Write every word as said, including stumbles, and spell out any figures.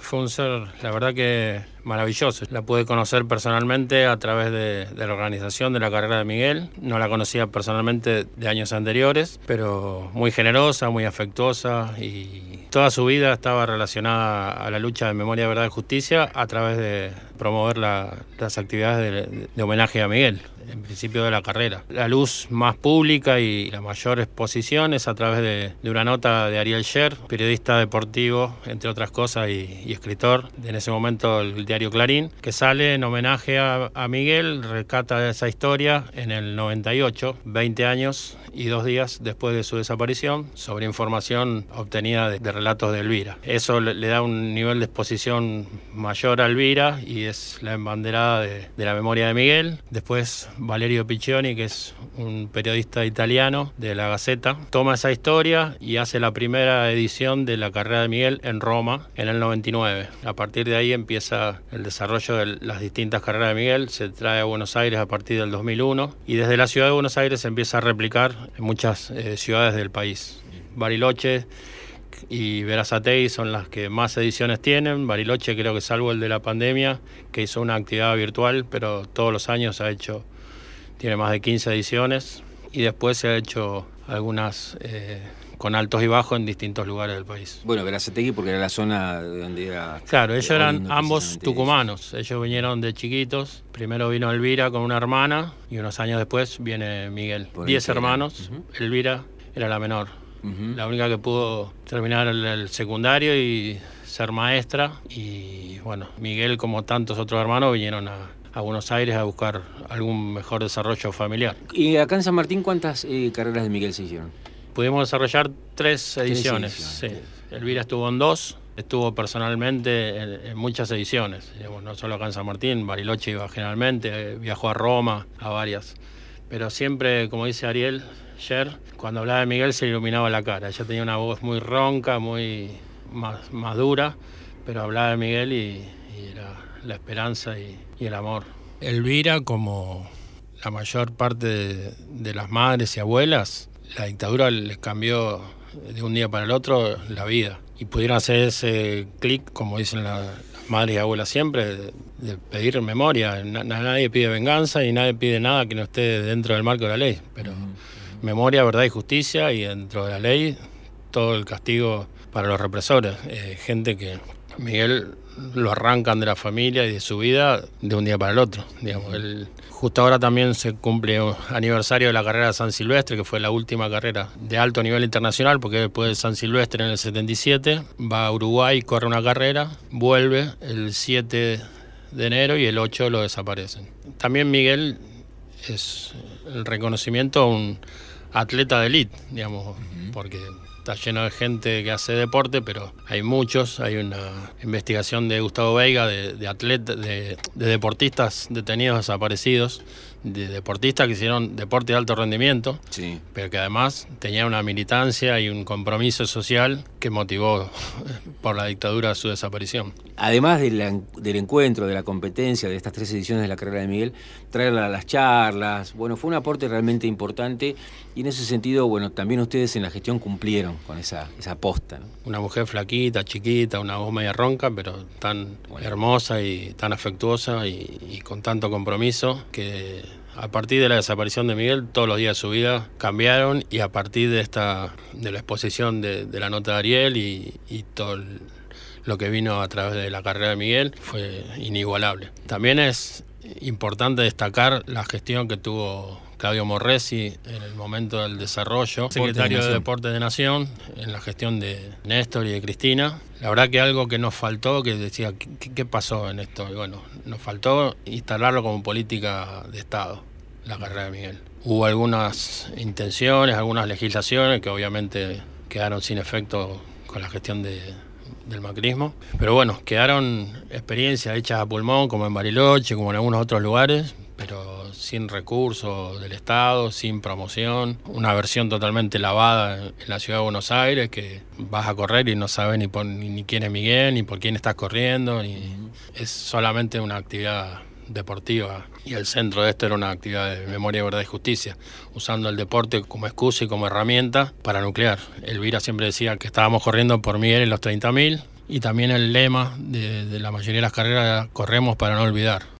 Fue un ser, la verdad que maravilloso. La pude conocer personalmente a través de, de la organización de la carrera de Miguel. No la conocía personalmente de años anteriores, pero muy generosa, muy afectuosa, y toda su vida estaba relacionada a la lucha de memoria, verdad y justicia a través de promover la, las actividades de, de homenaje a Miguel, en principio de la carrera. La luz más pública y la mayor exposición es a través de, de una nota de Ariel Sher, periodista deportivo, entre otras cosas, y, y escritor, de en ese momento el diario Clarín, que sale en homenaje a, a Miguel, rescata esa historia en el noventa y ocho, veinte años y dos días después de su desaparición, sobre información obtenida de, de relatos de Elvira. Eso le, le da un nivel de exposición mayor a Elvira y es la embanderada de, de la memoria de Miguel. Después Valerio Piccioni, que es un periodista italiano de la Gaceta, toma esa historia y hace la primera edición de la carrera de Miguel en Roma en el noventa y nueve. A partir de ahí empieza el desarrollo de las distintas carreras de Miguel, se trae a Buenos Aires a partir del dos mil uno y desde la ciudad de Buenos Aires se empieza a replicar en muchas eh, ciudades del país. Bariloche y Berazategui son las que más ediciones tienen. Bariloche, creo que salvo el de la pandemia, que hizo una actividad virtual, pero todos los años ha hecho, tiene más de quince ediciones, y después se ha hecho algunas eh, con altos y bajos en distintos lugares del país. Bueno, Berazategui porque era la zona donde era... Claro, ellos eran ambos tucumanos, ellos vinieron de chiquitos. Primero vino Elvira con una hermana y unos años después viene Miguel. Diez hermanos, uh-huh. Elvira era la menor. Uh-huh. La única que pudo terminar el, el secundario y ser maestra. Y bueno, Miguel, como tantos otros hermanos, vinieron a, a Buenos Aires a buscar algún mejor desarrollo familiar. ¿Y acá en San Martín cuántas eh, carreras de Miguel se hicieron? Pudimos desarrollar tres ediciones. Tres ediciones. Sí. Elvira estuvo en dos, estuvo personalmente en, en muchas ediciones, digamos, no solo acá en San Martín. Bariloche iba generalmente, viajó a Roma, a varias. Pero siempre, como dice Ariel Sher, cuando hablaba de Miguel se iluminaba la cara. Ella tenía una voz muy ronca, muy más, más dura, pero hablaba de Miguel y, y era la esperanza y, y el amor. Elvira, como la mayor parte de, de las madres y abuelas, la dictadura les cambió de un día para el otro la vida. Y pudieron hacer ese clic, como dicen la, las madres y abuelas siempre, de, de pedir memoria. Na, nadie pide venganza y nadie pide nada que no esté dentro del marco de la ley. Pero uh-huh. memoria, verdad y justicia, y dentro de la ley todo el castigo para los represores. Eh, gente que Miguel lo arrancan de la familia y de su vida de un día para el otro. Digamos, él, justo ahora también se cumple el aniversario de la carrera de San Silvestre, que fue la última carrera de alto nivel internacional, porque después de San Silvestre en el setenta y siete va a Uruguay, corre una carrera, vuelve el siete de enero y el ocho lo desaparecen. También Miguel es el reconocimiento a un atleta de élite, digamos, uh-huh. porque está lleno de gente que hace deporte, pero hay muchos. Hay una investigación de Gustavo Veiga de, de atletas, de, de deportistas detenidos desaparecidos, de deportistas que hicieron deporte de alto rendimiento, sí. pero que además tenían una militancia y un compromiso social que motivó por la dictadura su desaparición. Además de la, del encuentro, de la competencia, de estas tres ediciones de la carrera de Miguel, traerla a las charlas, bueno, fue un aporte realmente importante y en ese sentido, bueno, también ustedes en la gestión cumplieron con esa, esa aposta, ¿no? Una mujer flaquita, chiquita, una voz media ronca, pero tan bueno. hermosa y tan afectuosa y, y con tanto compromiso que a partir de la desaparición de Miguel todos los días de su vida cambiaron, y a partir de esta de la exposición de, de la nota de Ariel y, y todo el, lo que vino a través de la carrera de Miguel fue inigualable. También es importante destacar la gestión que tuvo Claudio Morresi en el momento del desarrollo, secretario de Deportes de Nación, en la gestión de Néstor y de Cristina. La verdad que algo que nos faltó, que decía, ¿qué, qué pasó en esto? Y bueno, nos faltó instalarlo como política de Estado, la carrera de Miguel. Hubo algunas intenciones, algunas legislaciones que obviamente quedaron sin efecto con la gestión de, del macrismo, pero bueno, quedaron experiencias hechas a pulmón, como en Bariloche, como en algunos otros lugares, pero sin recursos del Estado, sin promoción, una versión totalmente lavada en la ciudad de Buenos Aires, que vas a correr y no sabes ni, por, ni, ni quién es Miguel, ni por quién estás corriendo, ni, uh-huh. es solamente una actividad deportiva, y el centro de esto era una actividad de memoria, verdad y justicia, usando el deporte como excusa y como herramienta para nuclear. Elvira siempre decía que estábamos corriendo por Miguel en los treinta mil, y también el lema de, de la mayoría de las carreras, corremos para no olvidar.